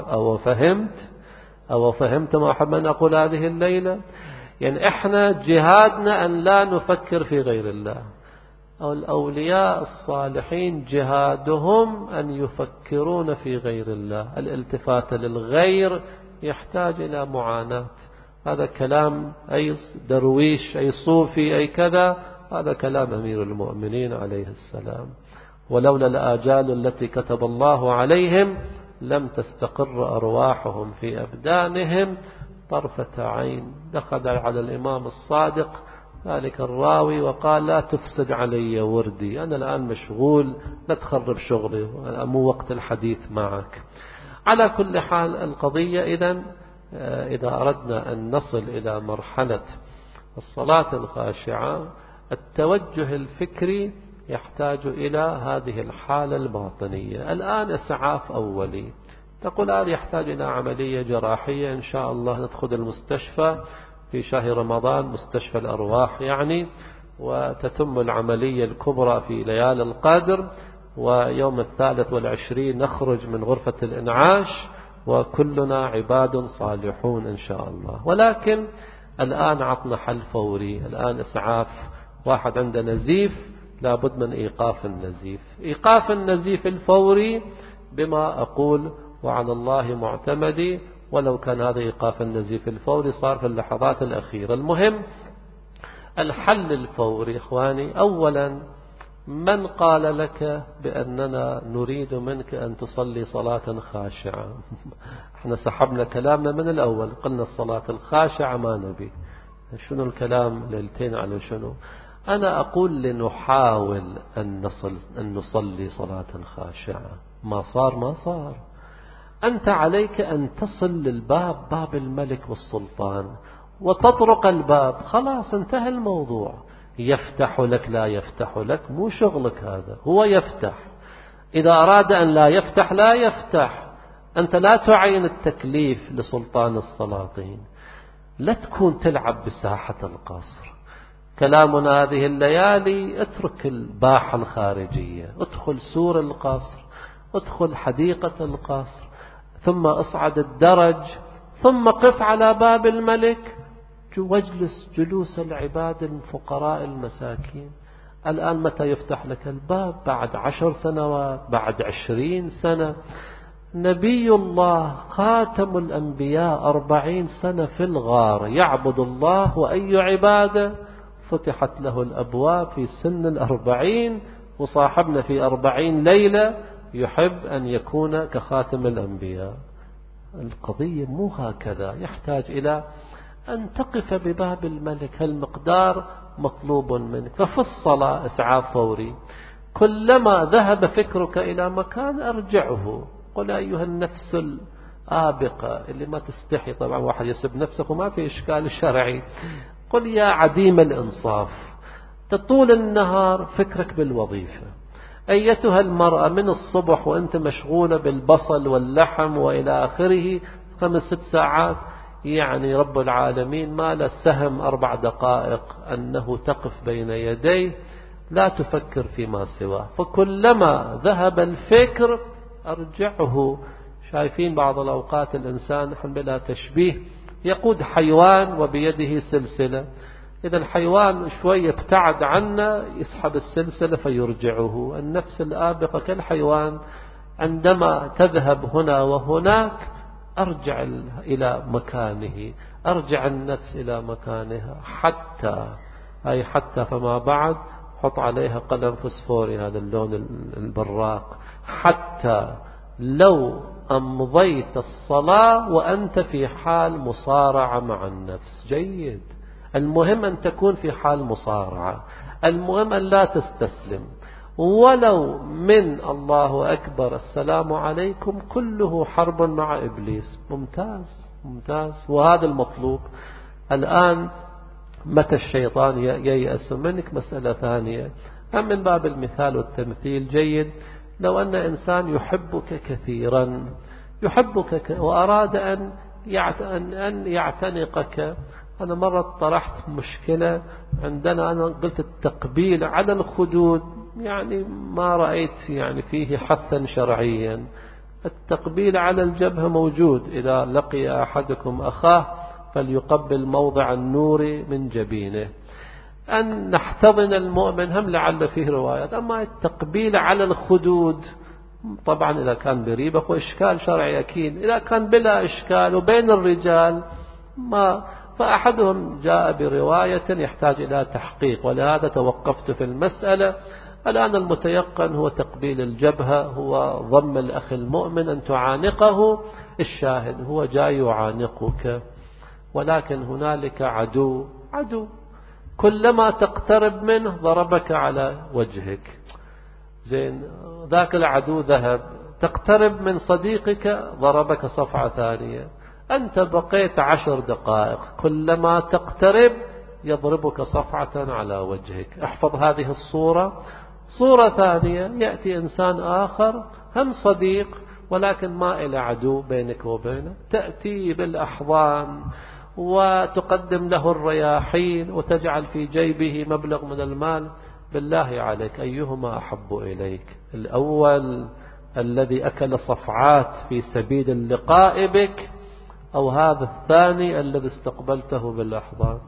أو فهمت ما أحب أن أقول هذه الليلة؟ يعني إحنا جهادنا أن لا نفكر في غير الله. أو الأولياء الصالحين جهادهم أن يفكرون في غير الله. الالتفات للغير يحتاج إلى معاناة. هذا كلام أي درويش أي صوفي أي كذا، هذا كلام أمير المؤمنين عليه السلام. ولولا الآجال التي كتب الله عليهم لم تستقر أرواحهم في أبدانهم طرفة عين. دخل على الإمام الصادق ذلك الراوي وقال لا تفسد علي وردي، أنا الآن مشغول، لا تخرب شغلي، مو وقت الحديث معك. على كل حال القضية إذا أردنا أن نصل إلى مرحلة الصلاة الخاشعة، التوجه الفكري يحتاج إلى هذه الحالة الباطنية. الآن إسعاف أولي، تقول هذا يحتاج إلى عملية جراحية، إن شاء الله ندخل المستشفى في شهر رمضان، مستشفى الأرواح يعني، وتتم العملية الكبرى في ليالي القدر، ويوم 23 نخرج من غرفة الإنعاش وكلنا عباد صالحون إن شاء الله. ولكن الآن عطنا حل فوري. الآن إسعاف، واحد عنده نزيف لابد من إيقاف النزيف. إيقاف النزيف الفوري بما أقول وعلى الله معتمدي، ولو كان هذا إيقاف النزيف الفوري صار في اللحظات الأخيرة. المهم الحل الفوري إخواني، أولا من قال لك بأننا نريد منك أن تصلي صلاة خاشعة؟ احنا سحبنا كلامنا من الأول، قلنا الصلاة الخاشعة ما نبي. شنو الكلام ليلتين على شنو؟ أنا أقول لنحاول أن نصلي صلاة خاشعة. ما صار. أنت عليك أن تصل للباب، باب الملك والسلطان، وتطرق الباب، خلاص انتهى الموضوع. يفتح لك لا يفتح لك مو شغلك هذا، هو يفتح. إذا أراد أن لا يفتح لا يفتح. أنت لا تعين التكليف لسلطان السلاطين. لا تكون تلعب بساحة القصر. كلامنا هذه الليالي اترك الباحة الخارجية، ادخل سور القصر، ادخل حديقة القصر، ثم اصعد الدرج، ثم قف على باب الملك واجلس جلوس العباد الفقراء المساكين. الآن متى يفتح لك الباب؟ بعد 10 سنوات، بعد 20 سنة. نبي الله خاتم الأنبياء 40 سنة في الغار يعبد الله، وأي عبادة فتحت له الأبواب في سن 40، وصاحبنا في 40 ليلة يحب أن يكون كخاتم الأنبياء. القضية مو هكذا، يحتاج إلى أن تقف بباب الملك، هالمقدار مطلوب منك. ففي الصلاة إسعاف فوري، كلما ذهب فكرك إلى مكان أرجعه. قل أيها النفس الآبقة اللي ما تستحي، طبعا واحد يسب نفسه وما في إشكال شرعي، قل يا عديم الإنصاف، تطول النهار فكرك بالوظيفة، أيتها المرأة من الصبح وأنت مشغولة بالبصل واللحم وإلى آخره 5-6 ساعات، يعني رب العالمين ما له سهم 4 دقائق أنه تقف بين يديه لا تفكر فيما سواه. فكلما ذهب الفكر أرجعه. شايفين بعض الأوقات الإنسان بلا تشبيه يقود حيوان وبيده سلسلة، إذا الحيوان شوية ابتعد عنا يسحب السلسلة فيرجعه. النفس الآبقة كالحيوان، عندما تذهب هنا وهناك أرجع إلى مكانه، أرجع النفس إلى مكانها، حتى فما بعد، حط عليها قلم فسفوري هذا اللون البراق، حتى لو أمضيت الصلاة وأنت في حال مصارعة مع النفس. جيد، المهم أن تكون في حال مصارعة، المهم أن لا تستسلم، ولو من الله أكبر السلام عليكم كله حرب مع إبليس. ممتاز، وهذا المطلوب. الآن متى الشيطان ييأس منك مسألة ثانية. أم من باب المثال والتمثيل، جيد، لو أن إنسان يحبك كثيرا، وأراد أن يعتنقك. أنا مرة طرحت مشكلة عندنا، أنا قلت التقبيل على الخدود يعني ما رأيت يعني فيه حثا شرعيا. التقبيل على الجبهة موجود، إذا لقي أحدكم أخاه فليقبل موضع النور من جبينه. أن نحتضن المؤمن هم لعل فيه روايات، أما التقبيل على الخدود طبعا إذا كان بريبة وإشكال شرعي أكيد، إذا كان بلا إشكال وبين الرجال ما. فأحدهم جاء برواية يحتاج إلى تحقيق، ولهذا توقفت في المسألة. الآن المتيقن هو تقبيل الجبهة، هو ضم الأخ المؤمن أن تعانقه. الشاهد هو جاي يعانقك، ولكن هنالك عدو كلما تقترب منه ضربك على وجهك. زين، ذاك العدو ذهب، تقترب من صديقك ضربك صفعة ثانية، أنت بقيت 10 دقائق، كلما تقترب يضربك صفعة على وجهك. احفظ هذه الصورة. صورة ثانية، يأتي إنسان آخر هم صديق ولكن ما إلى عدو بينك وبينه، تأتي بالأحضان وتقدم له الرياحين وتجعل في جيبه مبلغ من المال. بالله عليك أيهما أحب إليك؟ الأول الذي أكل صفعات في سبيل اللقاء بك، أو هذا الثاني الذي استقبلته بالأحضان؟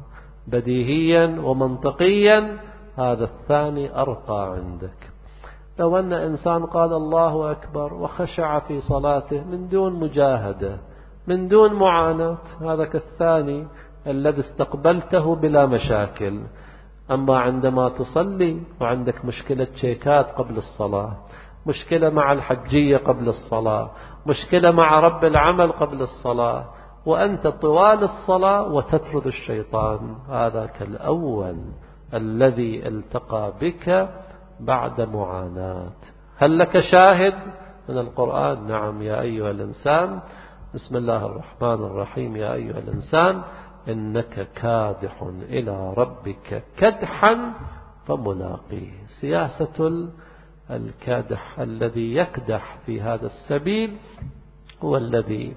بديهيا ومنطقيا هذا الثاني أرقى عندك. لو أن إنسان قال الله أكبر وخشع في صلاته من دون مجاهدة من دون معاناة، هذا كالثاني الذي استقبلته بلا مشاكل. أما عندما تصلي وعندك مشكلة شيكات قبل الصلاة، مشكلة مع الحجية قبل الصلاة، مشكلة مع رب العمل قبل الصلاة، وأنت طوال الصلاة وتطرد الشيطان، هذا كالأول الذي التقى بك بعد معاناة. هل لك شاهد من القرآن؟ نعم. يا أيها الإنسان، بسم الله الرحمن الرحيم، يا أيها الإنسان إنك كادح إلى ربك كدحا فملاقيه. سياسة الكادح الذي يكدح في هذا السبيل هو الذي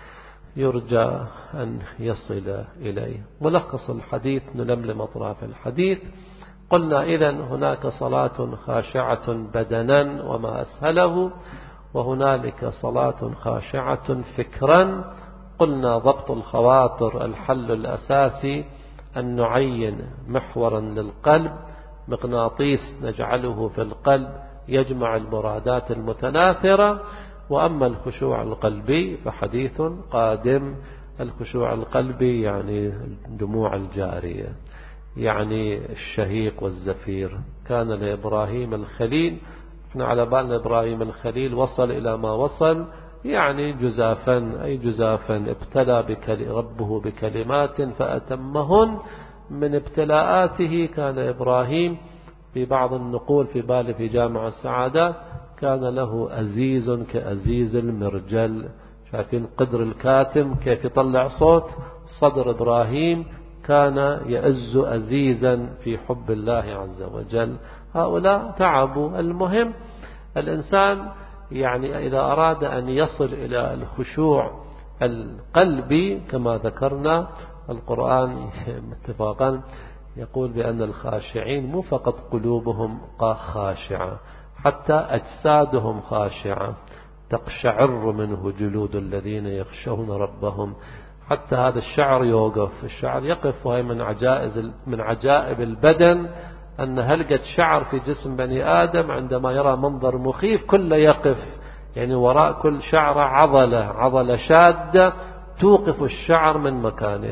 يرجى أن يصل إليه. ملخص الحديث، نلملم أطراف الحديث. قلنا إذن هناك صلاة خاشعة بدنا وما أسهله، وهنالك صلاة خاشعة فكرا. قلنا ضبط الخواطر الحل الأساسي، أن نعين محورا للقلب، مغناطيس نجعله في القلب يجمع المرادات المتناثرة، وأما الخشوع القلبي فحديث قادم. الخشوع القلبي يعني دموع الجارية، يعني الشهيق والزفير. كان لإبراهيم الخليل، احنا على بالنا إبراهيم الخليل وصل إلى ما وصل، يعني جزافا، أي جزافا ابتلى ربه بكلمات فأتمهن. من ابتلاءاته كان إبراهيم في بعض النقول في بالي في جامع السعادات كان له أزيز كأزيز المرجل. شايفين قدر الكاتم كيف يطلع صوت؟ صدر إبراهيم كان يأز أزيزا في حب الله عز وجل. هؤلاء تعبوا. المهم الإنسان يعني إذا أراد أن يصل إلى الخشوع القلبي كما ذكرنا، القرآن اتفاقا يقول بأن الخاشعين مو فقط قلوبهم خاشعة، حتى أجسادهم خاشعة، تقشعر منه جلود الذين يخشون ربهم. حتى هذا الشعر يوقف، الشعر يقف، وهي من عجائب البدن أن هلقة شعر في جسم بني آدم عندما يرى منظر مخيف كله يقف، يعني وراء كل شعرة عضلة شادة توقف الشعر من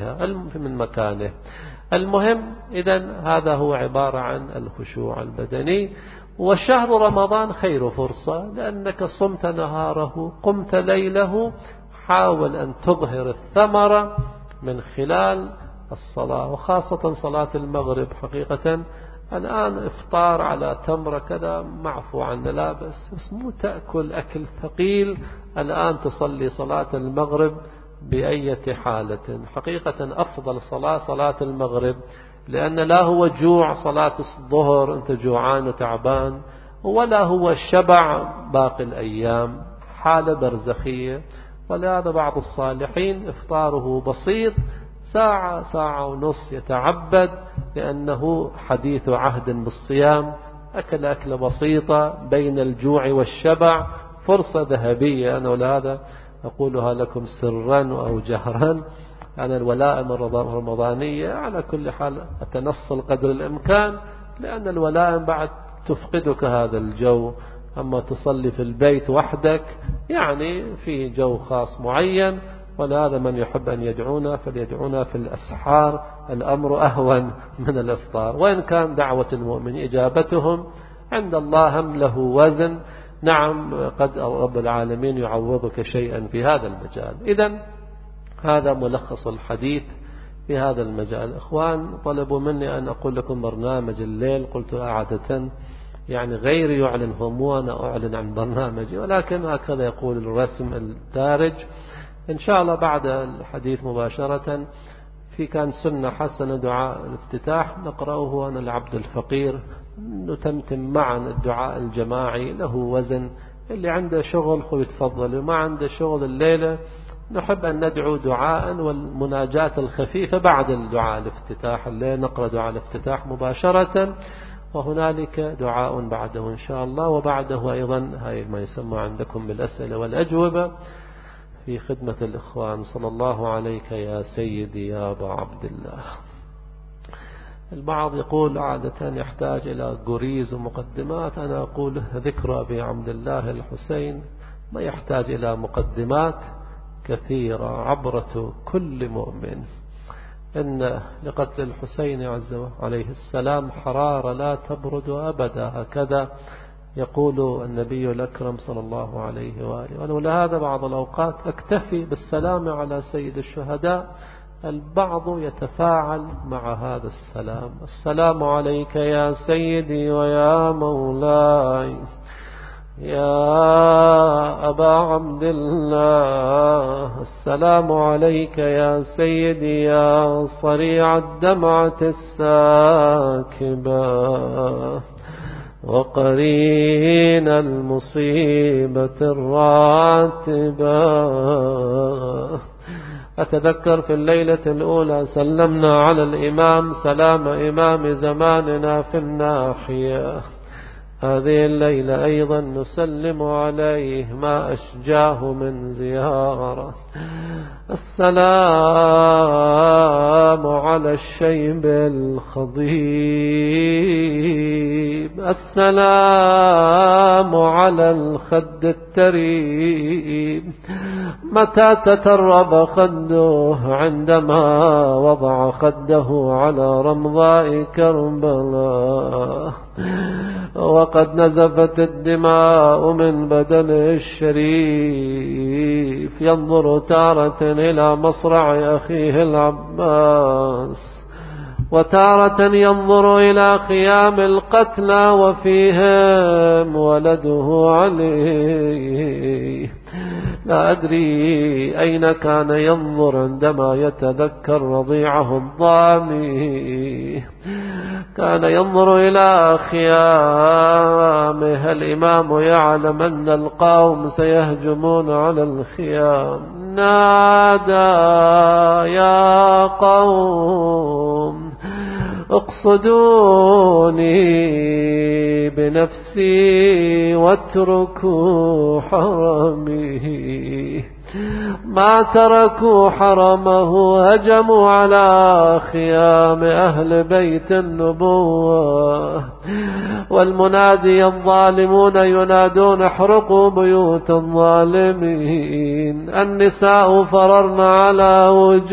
مكانه. المهم إذن هذا هو عبارة عن الخشوع البدني. وشهر رمضان خير فرصة، لأنك صمت نهاره قمت ليله، حاول أن تظهر الثمرة من خلال الصلاة، وخاصة صلاة المغرب. حقيقة الآن إفطار على تمرة كذا معفو عنه لا بس مو تأكل أكل ثقيل الآن تصلي صلاة المغرب بأية حالة. حقيقة أفضل صلاة المغرب، لأن لا هو جوع صلاة الظهر أنت جوعان وتعبان، ولا هو شبع باقي الأيام، حالة برزخية. ولهذا بعض الصالحين إفطاره بسيط، ساعة ونص يتعبد، لأنه حديث عهد بالصيام، أكل أكلة بسيطة بين الجوع والشبع، فرصة ذهبية. أنا ولهذا أقولها لكم سرا أو جهرا، أنا الولائم الرمضانية على كل حال أتنصل قدر الإمكان، لأن الولائم بعد تفقدك هذا الجو. أما تصلي في البيت وحدك يعني في جو خاص معين. ولهذا من يحب أن يدعونا فليدعونا في الأسحار، الأمر أهون من الإفطار، وإن كان دعوة المؤمن إجابتهم عند الله هم له وزن. نعم قد رب العالمين يعوضك شيئا في هذا المجال. إذن هذا ملخص الحديث في هذا المجال. إخوان طلبوا مني أن أقول لكم برنامج الليل، قلت عادة يعني غير يعلن هم وأنا أعلن عن برنامجي، ولكن هكذا يقول الرسم الدارج. إن شاء الله بعد الحديث مباشرة كان سنة حسنة دعاء الافتتاح نقرأه وأنا العبد الفقير، نتمتم معا الدعاء الجماعي له وزن. اللي عنده شغل خذ يتفضل، وما عنده شغل الليلة نحب أن ندعو دعاء، والمناجاة الخفيفة بعد الدعاء الافتتاح. الليل نقرأ دعاء الافتتاح مباشرة، وهنالك دعاء بعده إن شاء الله، وبعده أيضا هاي ما يسمى عندكم بالأسئلة والأجوبة في خدمة الإخوان. صلى الله عليك يا سيدي يا أبا عبد الله. البعض يقول عادة يحتاج إلى قريز ومقدمات، أنا أقول ذكرى أبي عبد الله الحسين ما يحتاج إلى مقدمات كثيرة. عبرة كل مؤمن إن لقتل الحسين عليه السلام حرارة لا تبرد أبدا، هكذا يقول النبي الأكرم صلى الله عليه وآله. ولهذا بعض الأوقات أكتفي بالسلام على سيد الشهداء، البعض يتفاعل مع هذا السلام. السلام عليك يا سيدي ويا مولاي يا أبا عبد الله، السلام عليك يا سيدي يا صريع الدمعة الساكبة وقرين المصيبة الراتبة. أتذكر في الليلة الأولى سلمنا على الإمام سلام إمام زماننا في الناحية، هذه الليلة أيضا نسلم عليه ما أشجاه من زيارة. السلام على الشيب الخضيب السلام على الخد التريم متى تترب خده عندما وضع خده على رمضاء كربلاء وقد نزفت الدماء من بدن الشريف ينظر تارة إلى مصرع أخيه العباس وتارة ينظر إلى خيام القتلى وفيهم ولده علي. لا أدري أين كان ينظر عندما يتذكر رضيعه الضامي. كان ينظر إلى خيامه. الإمام يعلم أن القوم سيهجمون على الخيام. نادى يا قوم اقصدوني بنفسي واتركوا حرمي. ما تركوا حرمه هجموا على خيام أهل بيت النبوة. والمنادي الظالمون ينادون احرقوا بيوت الظالمين. النساء فررن على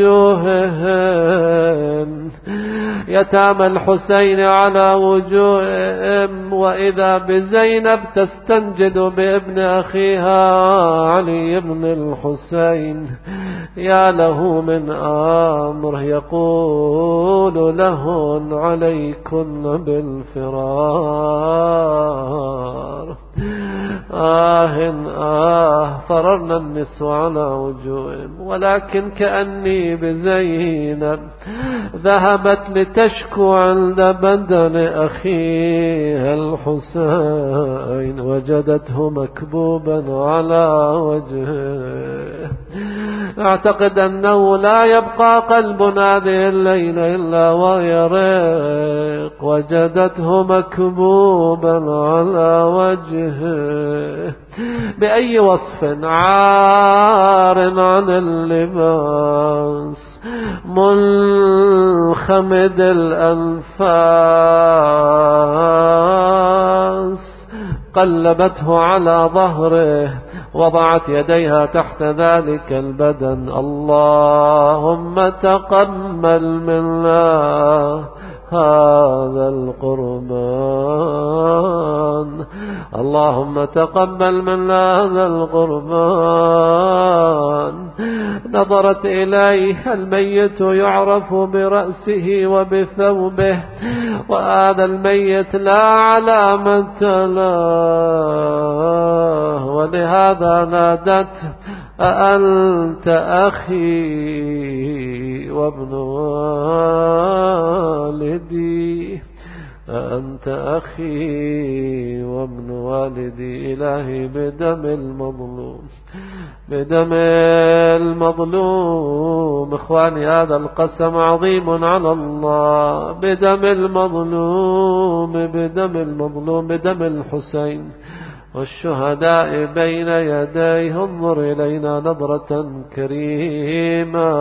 وجوههن يتامى الحسين على وجوههم. وإذا بزينب تستنجد بابن أخيها علي بن الحسين. يا له من أمر يقول لهن عليكن بالفرار. فررنا النسوة على وجوههم. ولكن كأني بزينب ذهبت لتشكو عند بدن أخيها الحسين وجدته مكبوبا على وجهه. أعتقد أنه لا يبقى قلب هذه الليلة إلا ويرق. وجدته مكبوبا على وجهه بأي وصف عار عن اللباس منخمد الأنفاس. قلبته على ظهره وضعت يديها تحت ذلك البدن. اللهم تقبل منا هذا القربان. اللهم تقبل منا هذا القربان. نظرت إليه. الميت يعرف برأسه وبثوبه وهذا الميت لا علامة له. ولهذا نادته أأنت أخي وابن والدي. أنت أخي وابن والدي. إلهي بدم المظلوم بدم المظلوم. إخواني هذا القسم عظيم على الله. بدم المظلوم بدم المظلوم بدم الحسين والشهداء بين يديه. انظر إلينا نظرة كريمة.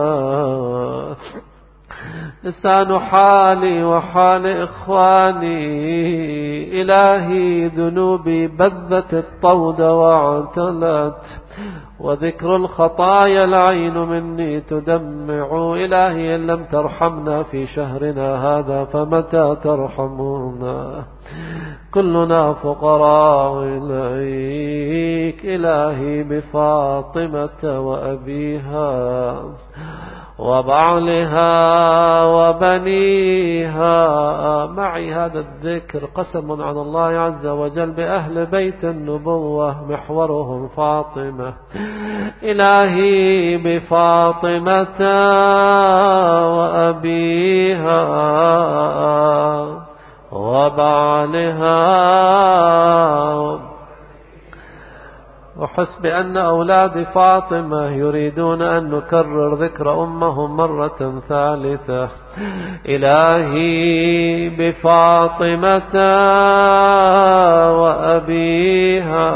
لسان حالي وحال إخواني. إلهي ذنوبي بذت الطود واعتلت وذكر الخطايا العين مني تدمع. إلهي إن لم ترحمنا في شهرنا هذا فمتى ترحمنا؟ كلنا فقراء إليك. إلهي بفاطمة وأبيها وبعلها وبنيها. معي هذا الذكر قسم على الله عز وجل بأهل بيت النبوة محورهم فاطمة. إلهي بفاطمة وأبيها وبعلها. وحس بأن أولاد فاطمة يريدون أن نكرر ذكر أمهم مرة ثالثة. إلهي بفاطمة وأبيها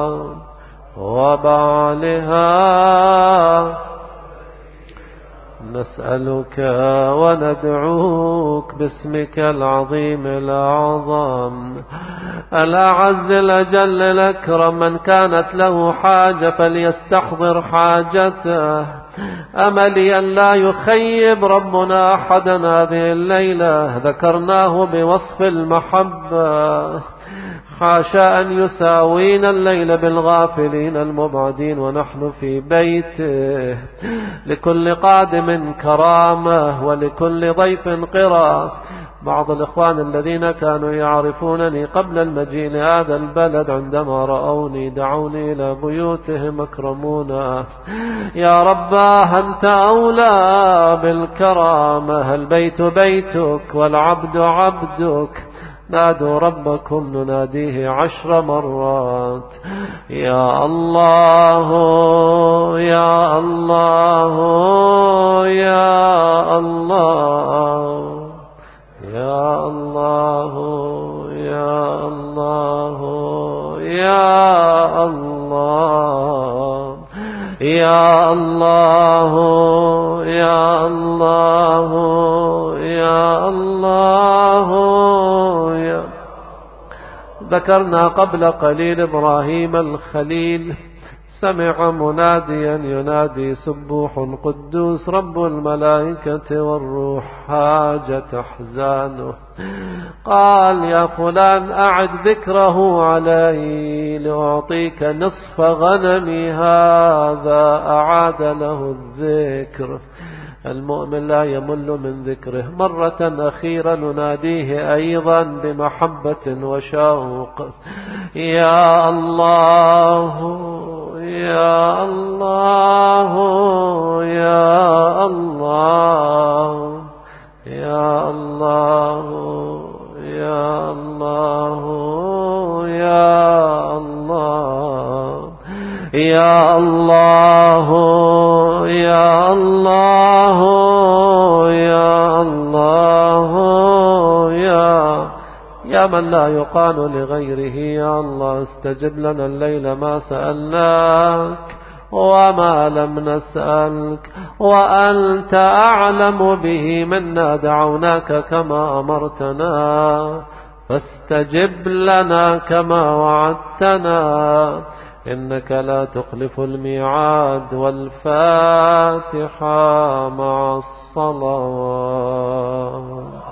وبعلها. نسألك وندعوك باسمك العظيم الأعظم الأعز الأجل الأكرم. من كانت له حاجة فليستحضر حاجته. أملي أن لا يخيب ربنا أحدا هذه الليلة. ذكرناه بوصف المحبة، حاشا أن يساوينا الليل بالغافلين المبعدين ونحن في بيته. لكل قادم كرامة ولكل ضيف قراءة. بعض الإخوان الذين كانوا يعرفونني قبل المجيء لهذا البلد عندما رأوني دعوني إلى بيوتهم أكرمونا. يا رباه أنت أولى بالكرامة. البيت بيتك والعبد عبدك. نادوا ربكم نناديه 10 مرات. يا الله يا الله يا الله يا الله يا الله يا الله يا الله يا الله يا الله يا. ذكرنا قبل قليل إبراهيم الخليل سمع مناديا ينادي سبوح قدوس رب الملائكة والروح حاجة أحزانه. قال يا فلان أعد ذكره علي لأعطيك نصف غنمي. هذا أعاد له الذكر. المؤمن لا يمل من ذكره. مرة أخيرة نناديه أيضا بمحبة وشوق. يا الله يا الله يا الله يا الله يا الله يا الله يا الله يا الله يا الله يا من لا يقال لغيره يا الله استجب لنا الليل ما سألناك وما لم نسألك وأنت أعلم به منا. دعوناك كما أمرتنا فاستجب لنا كما وعدتنا. إنك لا تخلف الميعاد. والفاتحة مع الصلوات.